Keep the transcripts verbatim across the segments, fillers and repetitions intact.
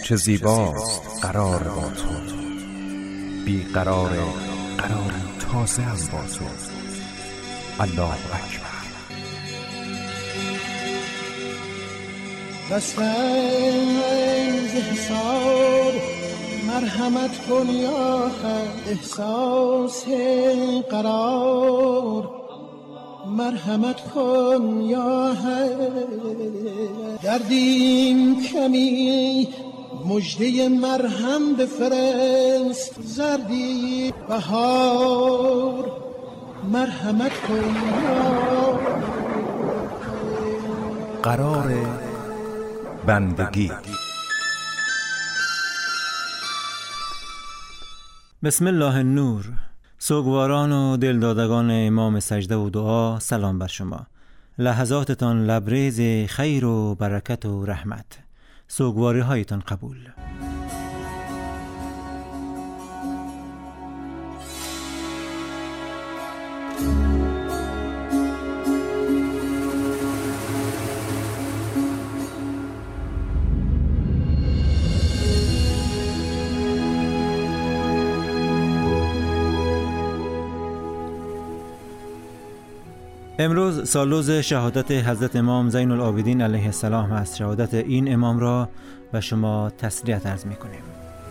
چه زیباست قرار با تو، بی قرار قرار تازه هم با تو. الله اکبر. دستنز حساب مرحمت کن یا حد، احساس قرار مرحمت کن یا حد. دردیم کمی مژده مرهم بفرست، زردی بهار مرحمت کن یا قرار بندگی. بسم الله النور. سوگواران و دلدادگان امام سجده و دعا، سلام بر شما. لحظاتتان لبریز خیر و برکت و رحمت. سوگواری هایتان قبول. امروز سالروز شهادت حضرت امام زین العابدین علیه السلام است. شهادت این امام را به شما تسلیت عرض می کنیم.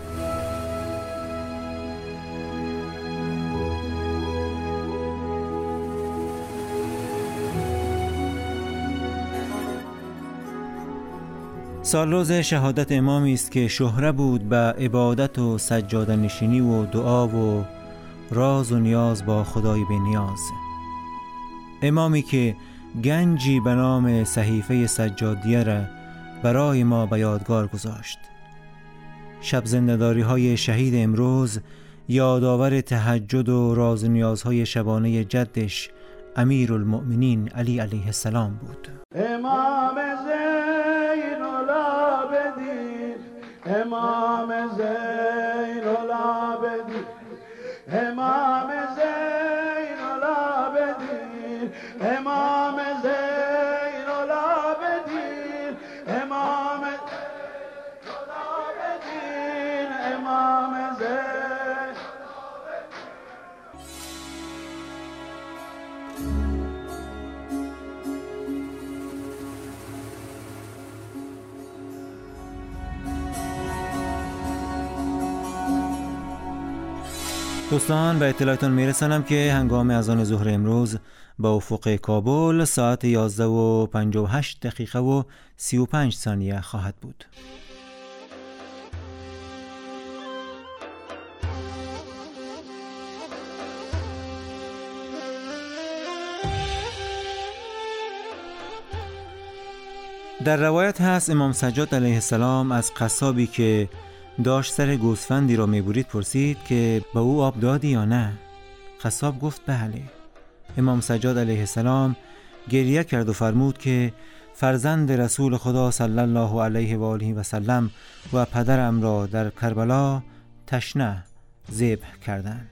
سالروز شهادت امامی است که شهره بود به عبادت و سجاده نشینی و دعا و راز و نیاز با خدای بی نیاز. امامی که گنجی به نام صحیفه سجادیه را برای ما به یادگار گذاشت. شب زنده‌داری های شهید امروز یادآور تهجد و راز و نیازهای شبانه جدش امیر المؤمنین علی علیه السلام بود. امام زین العابدین، امام زین العابدین، امام زین العابدین، امام زین العابدین، امام زین العابدین، امام زین. دوستان، به اطلاعتون میرسانم که هنگام اذان ظهر امروز با افق کابل ساعت یازده و پنجاه و هشت دقیقه و سی و پنج ثانیه خواهد بود. در روایت هست امام سجاد علیه السلام از قصابی که داشت سر گوسفندی را میبرید پرسید که به او آب دادی یا نه؟ قصاب گفت بله. امام سجاد علیه السلام گریه کرد و فرمود که فرزند رسول خدا صلی الله علیه و آله و سلم و پدرم را در کربلا تشنه ذبح کردند.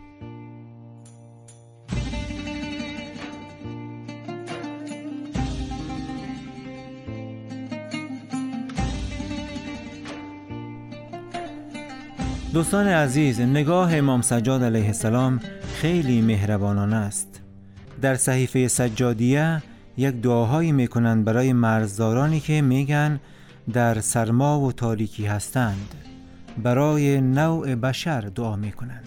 دوستان عزیز، نگاه امام سجاد علیه السلام خیلی مهربانانه است. در صحیفه سجادیه یک دعاهایی میکنند برای مرزدارانی که میگن در سرما و تاریکی هستند. برای نوع بشر دعا میکنند.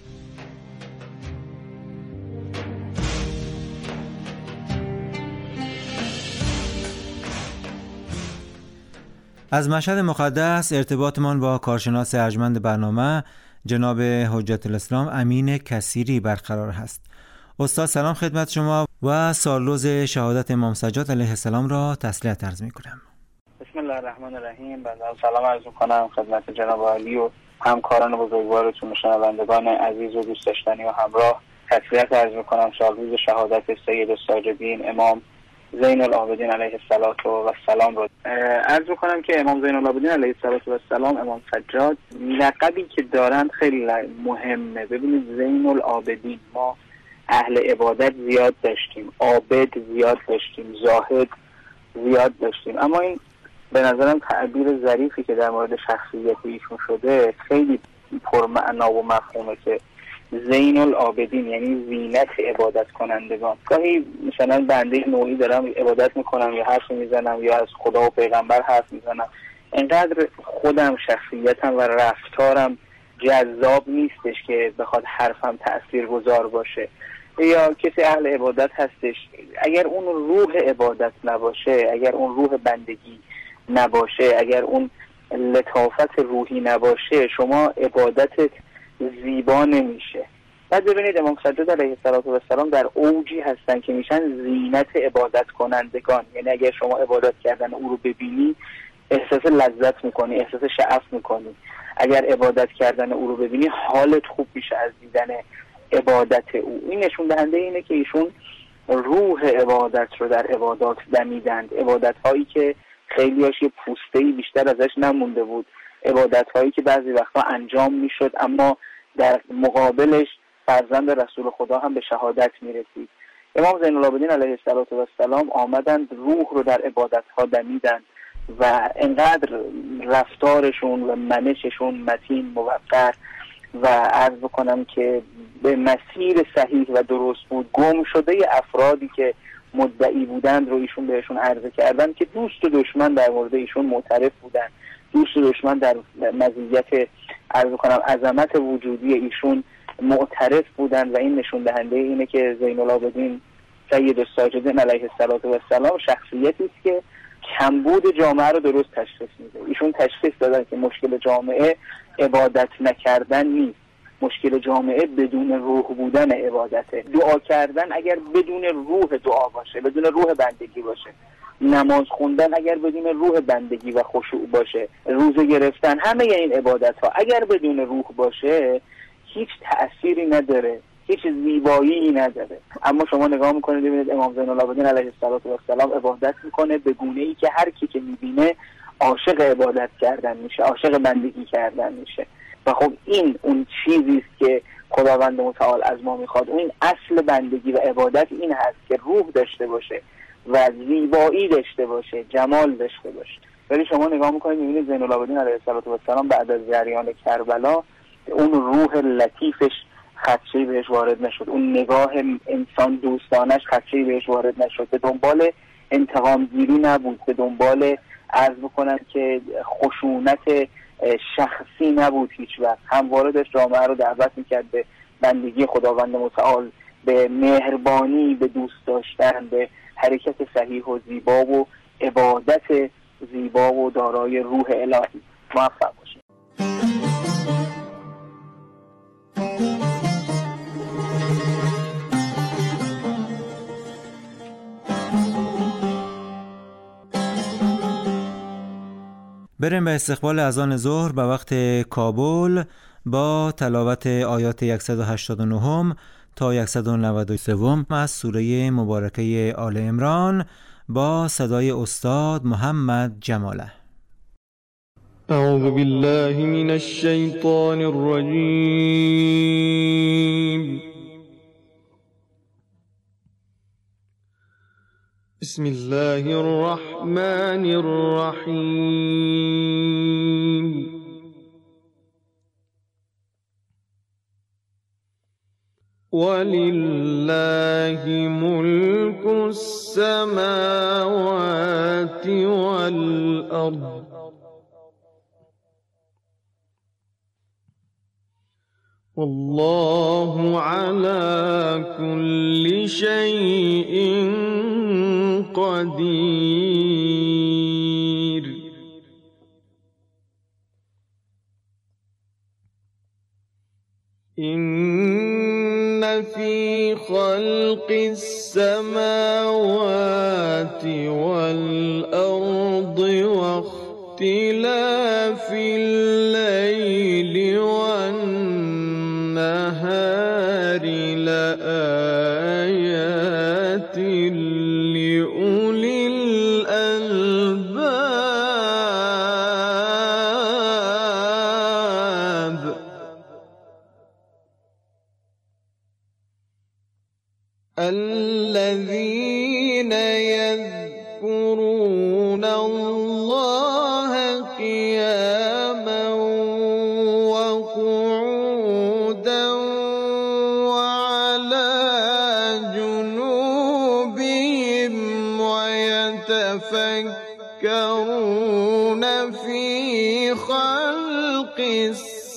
از مشهد مقدس ارتباطمان با کارشناس ارجمند برنامه جناب حجت الاسلام امین کثیری برقرار هست. استاد سلام خدمت شما و سالروز شهادت امام سجاد علیه السلام را تسلیت عرض می کنم. بسم الله الرحمن الرحیم. بنده سلام عرض می‌کنم خدمت جناب عالی و همکاران بزرگوارتون و شنوندگان عزیز و دوست داشتنی و همراه. تسلیت عرض می‌کنم سالروز شهادت سید الساجدین امام زین العابدین علیه السلام رو عرض میکنم که امام زین العابدین علیه السلام، امام سجاد، لقبی که دارند خیلی مهمه. ببینید زین العابدین، ما اهل عبادت زیاد داشتیم، عابد زیاد داشتیم، زاهد زیاد داشتیم، اما این به نظرم تعبیر ظریفی که در مورد شخصیت ایشون شده خیلی پرمعنا و مفهومه که زین العابدین، یعنی زینت عبادت کنندگان. گاهی مثلا بنده نوعی دارم عبادت میکنم یا حرف میزنم یا از خدا و پیغمبر حرف میزنم، انقدر خودم شخصیتم و رفتارم جذاب نیستش که بخواد حرفم تاثیرگذار باشه. یا کسی اهل عبادت هستش، اگر اون روح عبادت نباشه، اگر اون روح بندگی نباشه، اگر اون لطافت روحی نباشه، شما عبادتت زیبا نمیشه. بعد ببینید امام سجاد علیه السلام در اوجی هستن که میشن زینت عبادت کنندگان. یعنی اگر شما عبادت کردن او رو ببینی احساس لذت میکنی، احساس شعف میکنی. اگر عبادت کردن او رو ببینی حالت خوب میشه از دیدن عبادت او. این نشون دهنده اینه که ایشون روح عبادت رو در عبادات دمیدند. عبادت هایی که خیلی هاش یه پوسته‌ای بیشتر ازش نمونده بود، عبادت هایی که بعضی وقتا انجام میشد اما در مقابلش فرزند رسول خدا هم به شهادت میرسید. امام زین العابدین علیه السلام آمدند روح رو در عبادت ها دمیدند و انقدر رفتارشون و منششون متین، موقر و عرض بکنم که به مسیر صحیح و درست بود. گم شده افرادی که مدعی بودند رو ایشون بهشون عرضه کردن که دوست و دشمن در مورد ایشون معترف بودند. دوست و دشمن در مزیت عرض کنم عظمت وجودی ایشون معترف بودند و این نشون دهنده اینه که زین العابدین سید الساجدین علیه السلام شخصیتی است که کمبود جامعه رو درست تشخیص میده. ایشون تشخیص دادن که مشکل جامعه عبادت نکردن نیست، مشکل جامعه بدون روح بودن عبادته. دعا کردن اگر بدون روح دعا باشه، بدون روح بندگی باشه، نماز خوندن اگر بدون روح بندگی و خشوع باشه، روزه گرفتن، همه این عبادت ها اگر بدون روح باشه هیچ تأثیری نداره، هیچ زیبایی نداره. اما شما نگاه میکنید ببینید امام زین العابدین علیه السلام عبادت میکنه به گونه ای که هر کی که میبینه عاشق عبادت کردن میشه، عاشق بندگی کردن میشه. و خب این اون چیزی است که خداوند متعال از ما میخواد. اون اصل بندگی و عبادت این هست که روح داشته باشه و زیبایی داشته باشه، جمال داشته باشه. ولی شما نگاه میکنید میبینید زین العابدین علیه السلام بعد از جریان کربلا اون روح لطیفش خدشه‌ای بهش وارد نشد، اون نگاه انسان دوستانش خدشه‌ای بهش وارد نشد، به دنبال انتقام گیری نبود، به دنبال عرض بکنم که خشونت شخصی نبود هیچ وقت. همواره داشت جامعه رو دعوت میکرد به بندگی خداوند متعال، به مهربانی، به دوست داشتن، به حرکت صحیح و زیبا و عبادت زیبا و دارای روح الهی. موفق باشید. بریم به استقبال اذان ظهر به وقت کابل با تلاوت آیات صد و هشتاد و نه تا صد و نود و سه از سوره مبارکه آل عمران با صدای استاد محمد جماله. اعوذ بالله من الشیطان الرجیم. بسم الله الرحمن الرحیم. ولله ملك السماوات والأرض والله على كل شيء قدير. إن في خلق السماوات والأرض واختلاف الليل والنهار لآيات لأولي الألباب. الذين يذكرون الله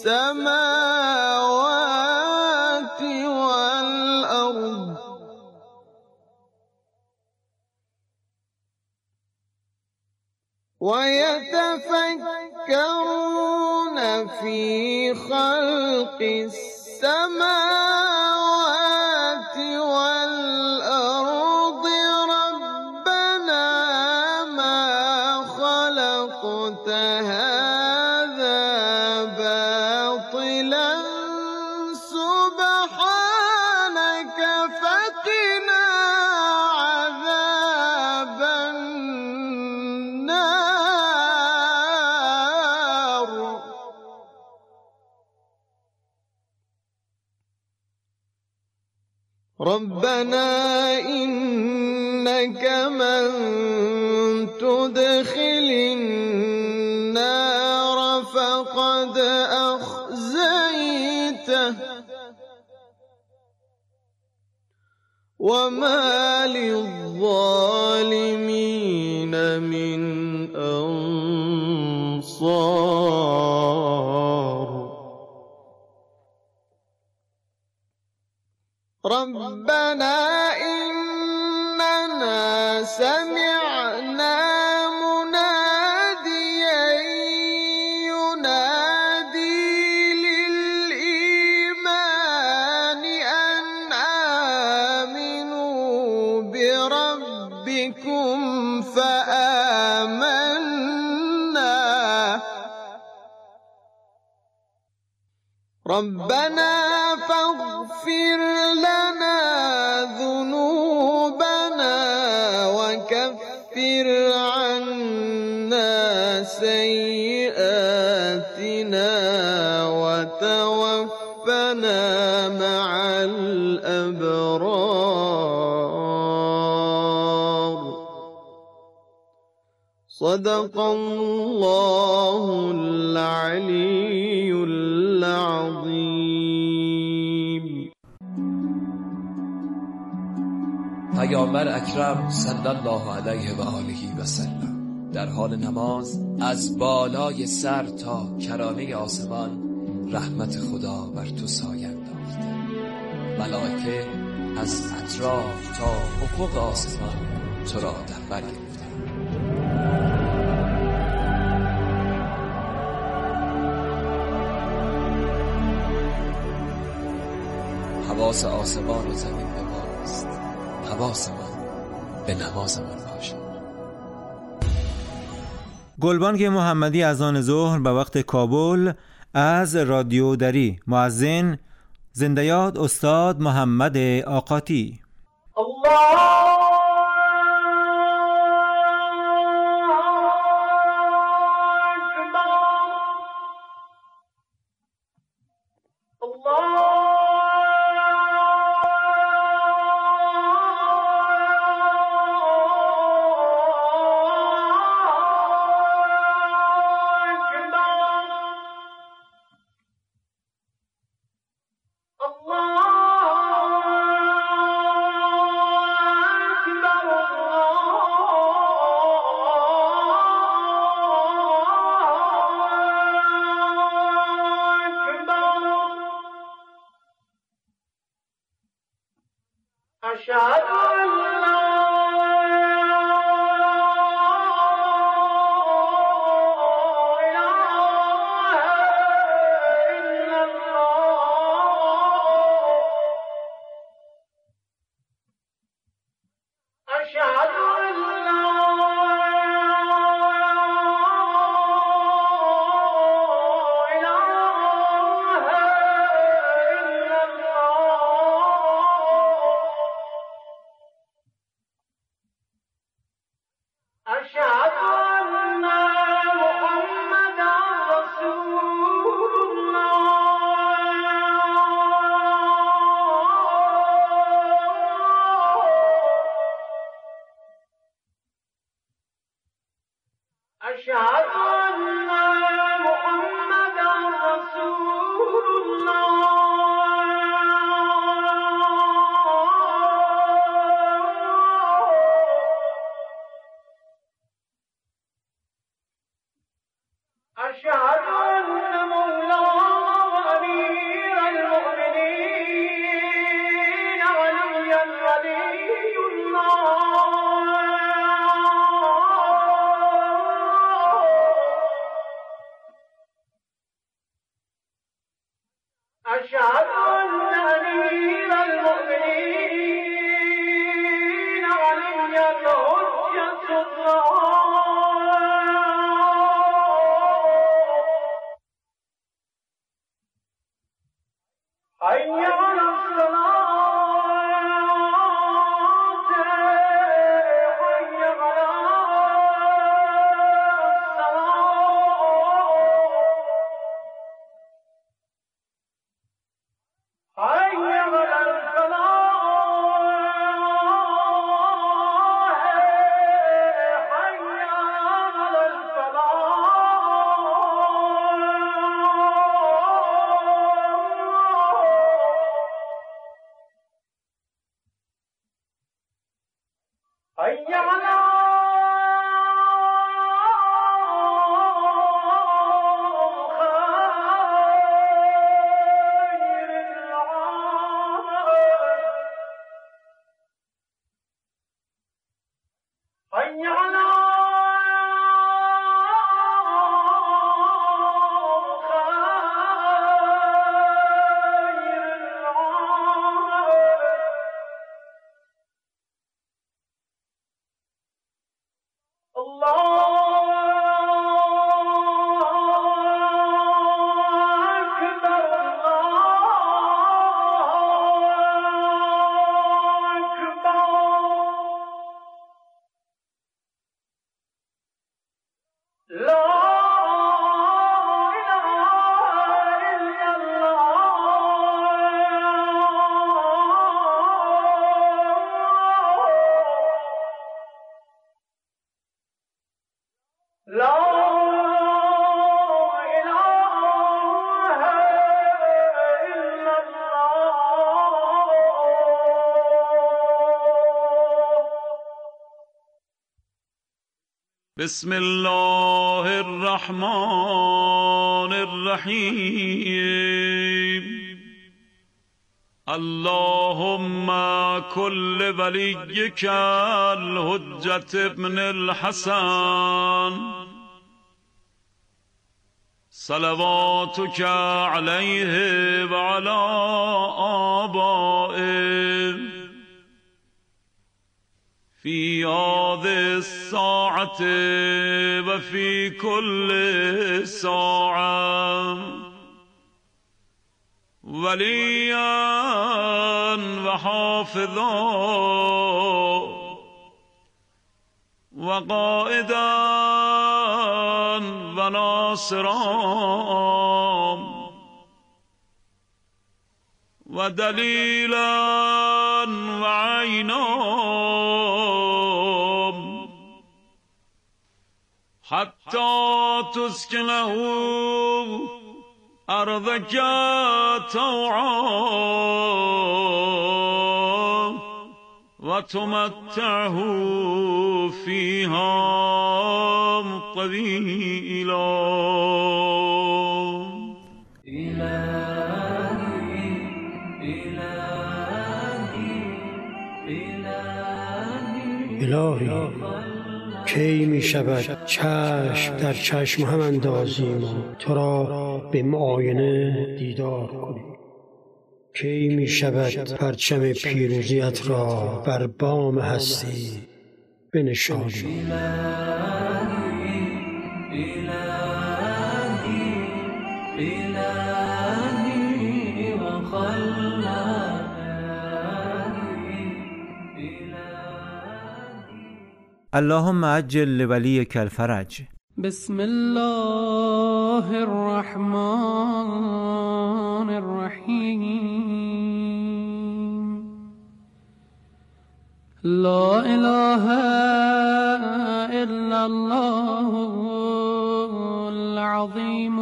السماوات والأرض ويتفكرون في خلق السماوات والأرض ربنا ما خلقت هذا باطلا سبحانك فقنا عذاب النار. ربنا إنك من تدخل النار فقد أخزيته وما للظالمين من أنصار. ربنا إننا سمعنا مناديا ينادي للإيمان أن آمنوا بربكم فآمنا. ربنا فاغفر لنا ذنوبنا وكفر عنا سيئاتنا وتوفنا مع الأبرار. صدق الله العلي العظيم. پیامبر اکرم صلی الله علیه و آله و سلم در حال نماز از بالای سر تا کرانه آسمان رحمت خدا بر تو سایه انداخته. ملائکه از اطراف تا افق آسمان تو را در بر گرفته. حواس آسمان و زمین به ماست، حواسمان به نمازمان باشد. گلبانگ محمدی از آن ظهر به وقت کابل از رادیو دری. مؤذن زنده یاد استاد محمد آقاتی. الله أشهد أن لا إله إلا الله. أشهد أن لا إله إلا الله. أشهد أن أمير المؤمنين علي الحجة الله حي على الصلاة حي على بسم الله الرحمن الرحیم. اللهم كل وليك الحجة ابن الحسن صلواتك عليه وعلى آبائه في هذه الساعة وفي كل ساعة وليا وحافظا وقائدا وناصرا ودليلا وعينا حتى تسكنه أرضك طوعا وتمتعه فيها طويلا. إلهي إلهي إلهي کی می شود چشم در چشم هم اندازیم و تو را به معاینه دیدار کنیم؟ کی می شود پرچم پیروزیت را بر بام هستی بنشانیم؟ الهی الهی الهی و اللهم عجل لولیک الفرج. بسم الله الرحمن الرحیم. لا اله الا الله العظیم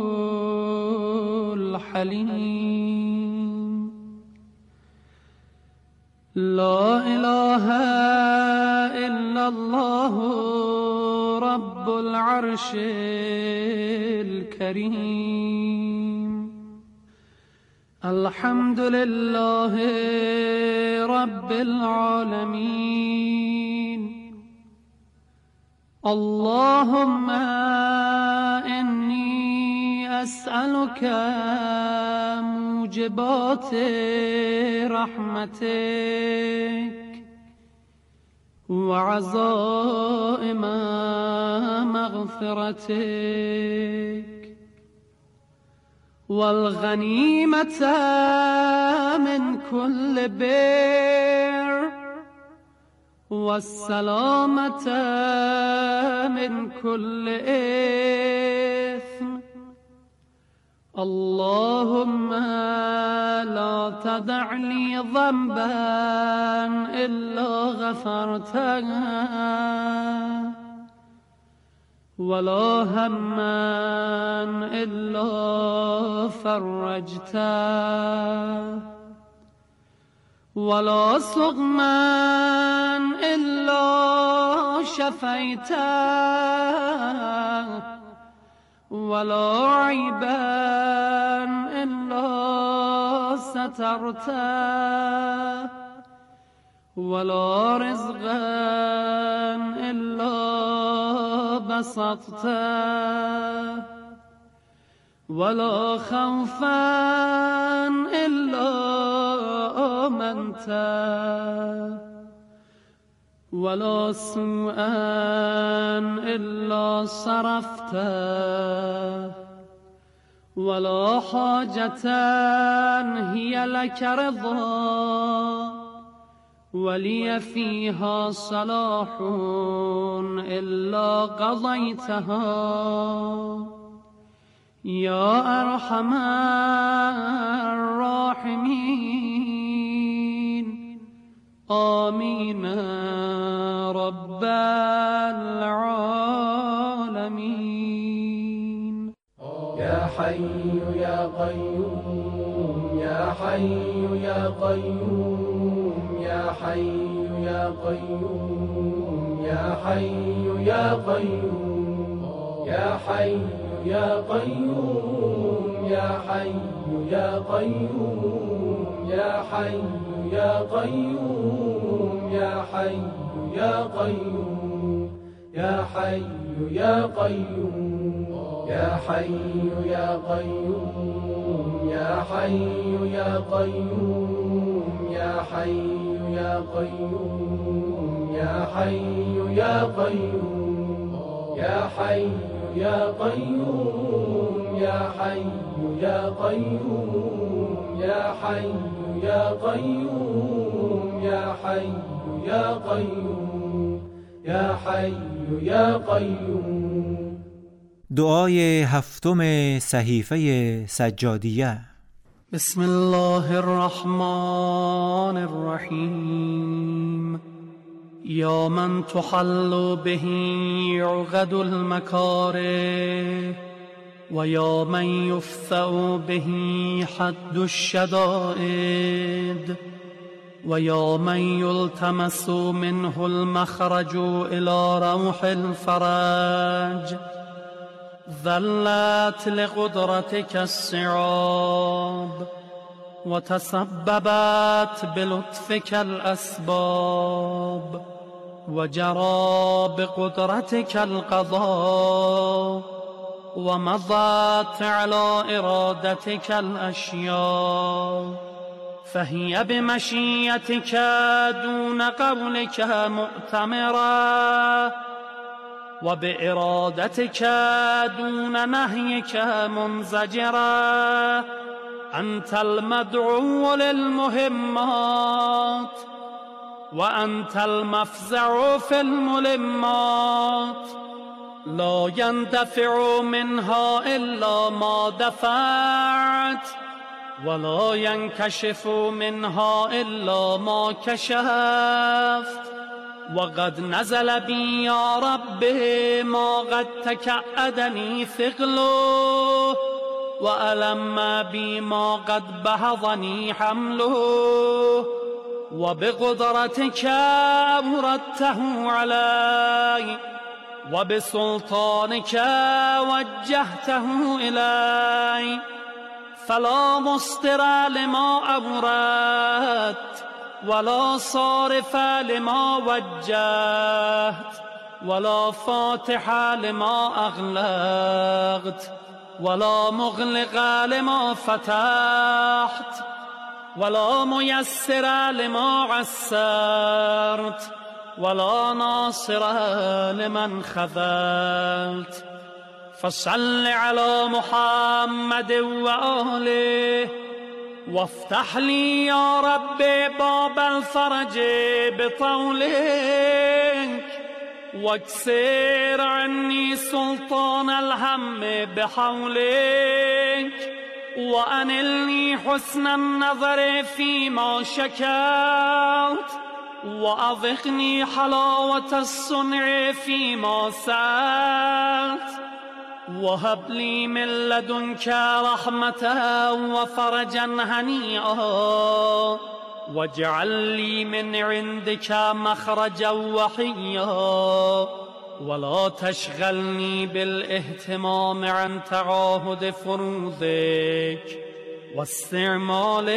الحلیم. لا اله الا الله رب العرش الكريم. الحمد لله رب العالمين. اللهم إني أسألك موجبات رحمتك وعزائم مغفرتك والغنيمة من كل بر والسلامة من كل إثم. اللهم لا تدع لي ذنبا إلا غفرته ولا هما إلا فرجته ولا سقما إلا شفيته ولا عيبا إلا سترته ولا رزقا إلا بسطته ولا خوفا إلا آمنته ولا سوءا إلا صرفته ولا حاجة هي لك رضا ولي فيها صلاح إلا قضيتها يا أرحم الراحمين. آمين رب العالمين. يا حي يا قيوم يا حي يا قيوم يا حي يا قيوم يا حي يا قيوم يا حي يا قيوم يا حي يا قيوم يا حي يا قيوم يا حي يا قيوم يا حي يا قيوم يا حي يا قيوم يا حي يا قيوم يا حي يا قيوم يا حي يا قيوم يا حي يا قيوم يا حي يا قيوم يا حي يا قيوم يا حي يا قيوم يا حي يا قيوم. دعای هفتم صحیفه سجادیه. بسم الله الرحمن الرحیم. یا من تحل به عقد المکاره و یا من یفتأ به حد الشدائد و یا من یلتمس منه المخرج الى روح الفرج. ذلت لقدرتك الصعاب وتسببت بلطفك الأسباب وجرى بقدرتك القضاء ومضت على إرادتك الأشياء فهي بمشيتك دون قولك مؤتمرة وبإرادتك دون نهيك منزجرة. أنت المدعو للمهمات وأنت المفزع في الملمات. لا يندفع منها إلا ما دفعت ولا ينكشف منها إلا ما كشفت. وقد نزل بي يا رب ما قد تكأدني ثقله وألم بي ما قد بهضني حمله. وبقدرتك أوردته علي وبسلطانك وجهته إلي فلا مصدر لما أوردت ولا صارف لما وجهت ولا فاتح لما أغلقت ولا مغلق لما فتحت ولا ميسر لما عسرت ولا ناصر لمن خذلت فصل على محمد وآله وافتح لي يا رب باب الفرج بطولك واكسر عني سلطان الهم بحولك وأنلني حسن النظر فيما شكوت وأذقني حلاوة الصنع فيما سألت وهب لي من لدنك رحمة وفرجا هنيئا واجعل لي من عندك مخرجا وحيا ولا تشغلني بالاهتمام عن تعاهد فروضك واستعمال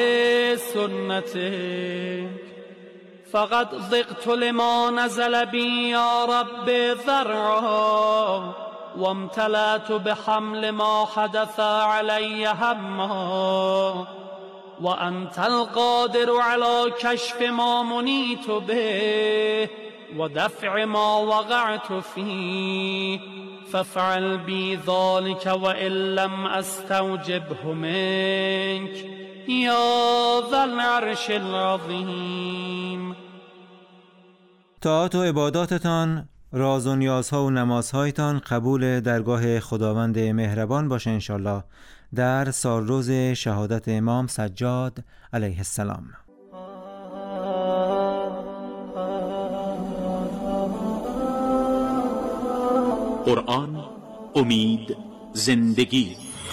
سنتك فقد ضقت لما نزل بي يا رب ذرعا وامتلأت بحمل ما حدث علي هما وأنت القادر على كشف ما منيت به ودفع ما وقعت فيه فافعل بي ذلك وإن لم أستوجبه منك یا ذا العرش العظیم. طاعات و عباداتتان، راز و نیازها و نمازهایتان قبول درگاه خداوند مهربان باشه انشالله در سالروز شهادت امام سجاد علیه السلام. قرآن، امید، زندگی.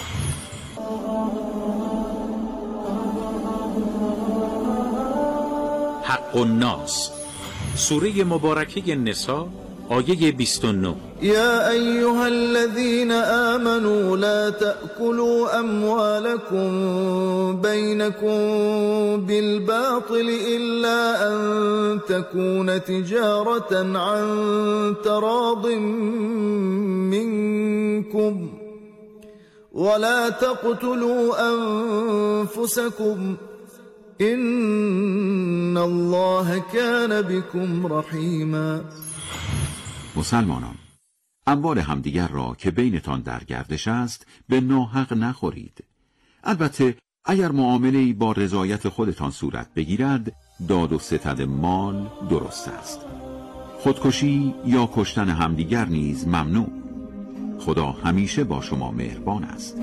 حق الناس، سوره مبارکه نساء، آیه بیست و نه. يا أيها الذين آمنوا لا تأكلوا أموالكم بينكم بالباطل إلا أن تكون تجارة عن تراض منكم ولا تقتلوا أنفسكم إن الله كان بكم رحيما. مسلمانان، اموال همدیگر را که بینتان در گردش است به ناحق نخورید. البته اگر معامله‌ای با رضایت خودتان صورت بگیرد داد و ستد مال درست است. خودکشی یا کشتن همدیگر نیز ممنوع. خدا همیشه با شما مهربان است.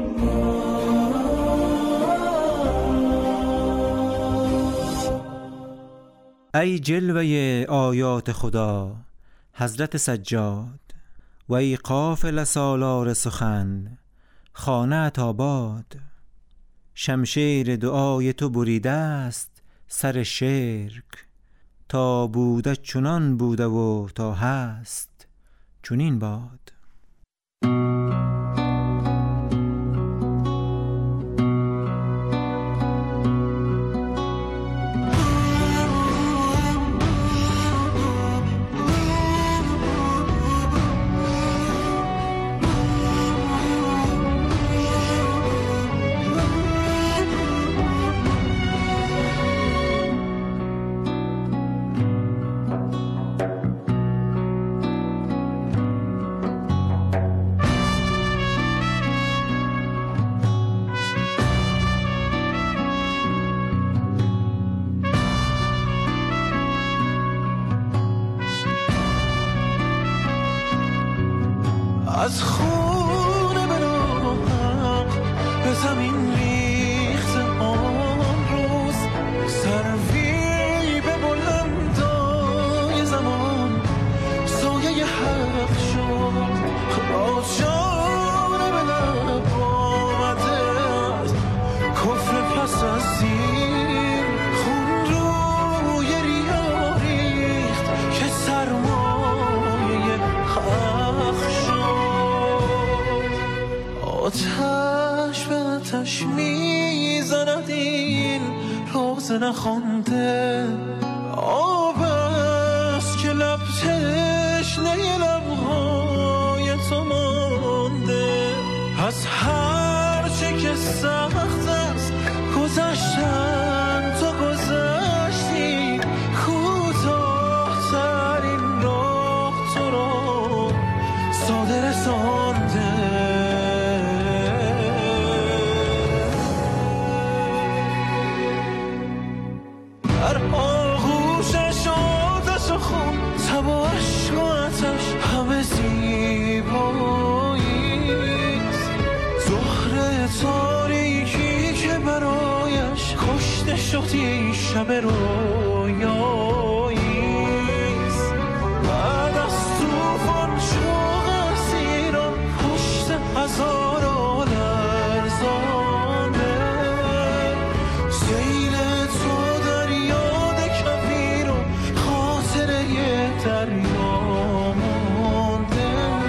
ای جلوه آیات خدا حضرت سجاد و ای قافل سالار سخن خانه آباد، شمشیر دعای تو بریده است سر شرک، تا بوده چنان بوده و تا هست چنین باد. از خون بناهم به زمین ریخت آن روز، سروی به بلندای زمان سایه حق شد. باز جان به لب آمده کفر پس از دین، خون روی ریا ریخت که سرمایه حق شد. آتش به آتش میزند این راز نخوانده، آب است که لب تشنه لبهای تو مانده. از هر چه که سخت است گذشتن تو گذشتی، کوتاه‌ترین راه تو رو ساده رسانده. در آغوشش آتش و خون، تب و عشق و آتش همه زیباییست. زهره تاریکی که برایش کشته شدی شب رویاییست. بعد از طوفان شوق اسیران پشت هزار و لرزانه، سیل تو در یاد کبیر و خاطره دریا مانده.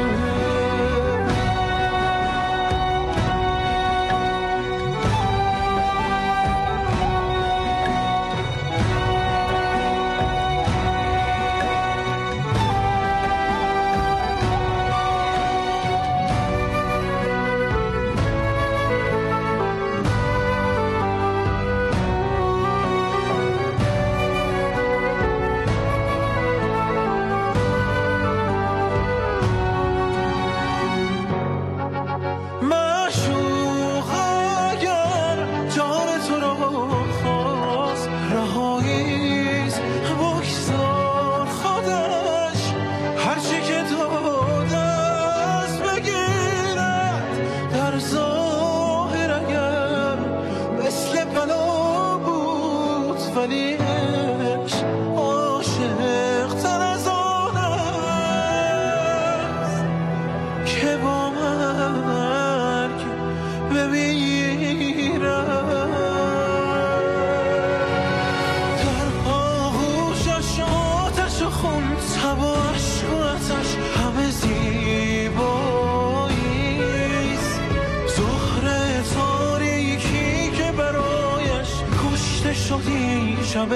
شب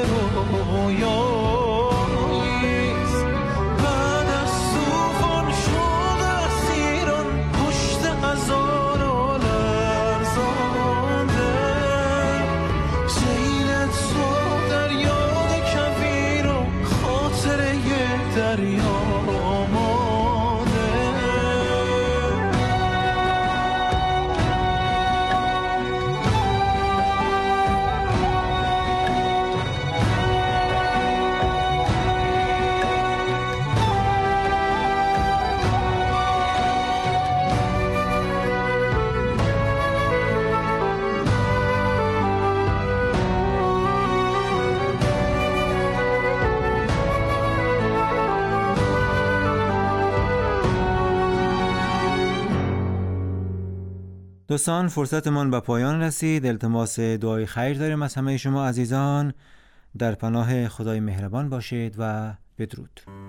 رویاییست. بعد از طوفان شوق اسیران پشت هزار و لرزانده، سیل تو در یاد کبیر و خاطره دریا مانده. دوستان فرصتمان به پایان رسید. التماس دعای خیر داریم از همه شما عزیزان. در پناه خدای مهربان باشید و بدرود.